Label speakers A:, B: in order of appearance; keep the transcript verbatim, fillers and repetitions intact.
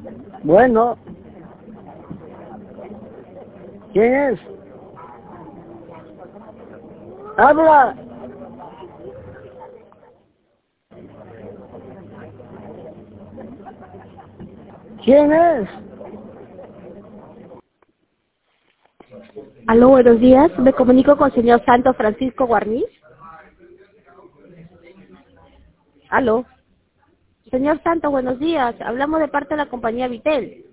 A: Bueno, ¿quién es? Habla. ¿Quién es?
B: Aló, buenos días. Me comunico con el señor Santo Francisco Guarniz. Aló. Señor Santo, buenos días. Hablamos de parte de la compañía Vitel.